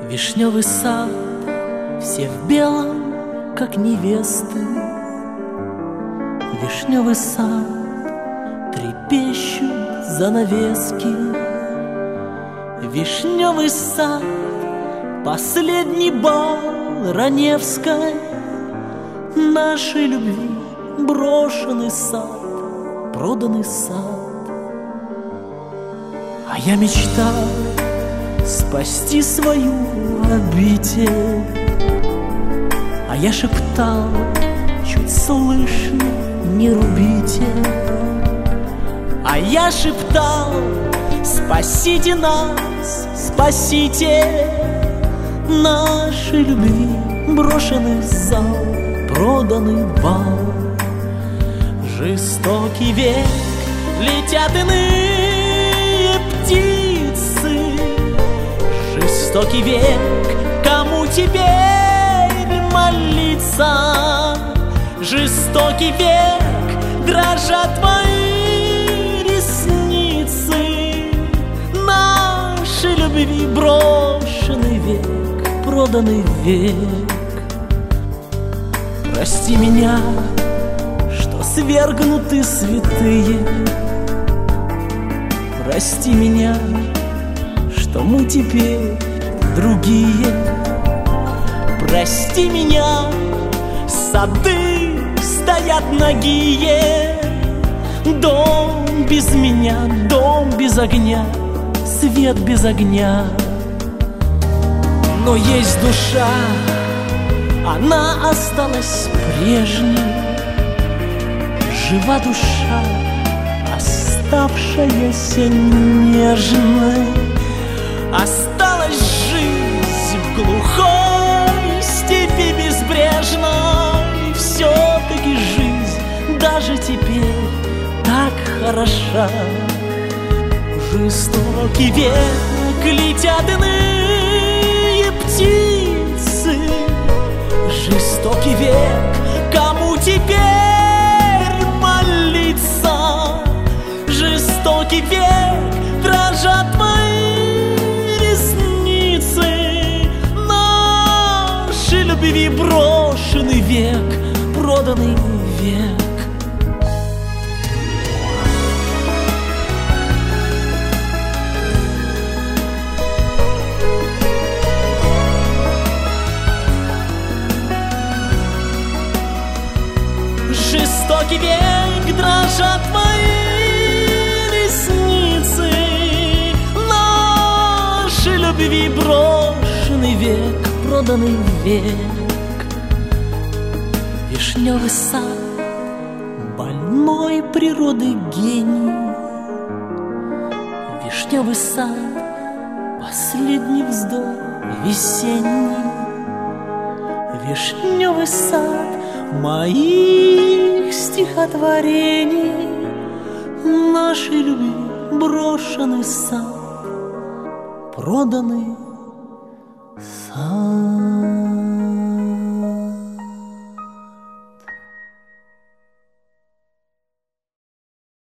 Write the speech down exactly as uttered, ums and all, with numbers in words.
Вишневый сад, все в белом, как невесты. Вишневый сад, трепещут занавески. Вишневый сад, последний бал Раневской. Нашей любви брошенный сад, проданный сад. А я мечтал спасти свою обитель, а я шептал, чуть слышно, не рубите. А я шептал, спасите нас, спасите. Нашей любви брошенный зал, проданный бал. Жестокий век, летят иные птицы. Жестокий век, кому теперь молиться? Жестокий век, дрожат мои ресницы. Нашей любви брошенный век, проданный век. Прости меня, что свергнуты святые. Прости меня, что мы теперь другие. Прости меня, сады стоят нагие. Дом без меня, дом без огня, свет без огня. Но есть душа, она осталась прежней. Жива душа, оставшаяся нежной. Осталась жизнь в глухой степи безбрежной. Все-таки жизнь даже теперь так хороша. Жестокий век, летят иные птицы. Жестокий век, кому теперь молиться? Жестокий век, дрожат мои ресницы. Нашей любви брошенный век, проданный век. Жестокий век, дрожат мои ресницы. Нашей любви брошенный век, проданный век. Вишневый сад, больной природы гений. Вишневый сад, последний вздох весенний. Вишневый сад моих стихотворений. Нашей любви брошенный сад, проданный сад.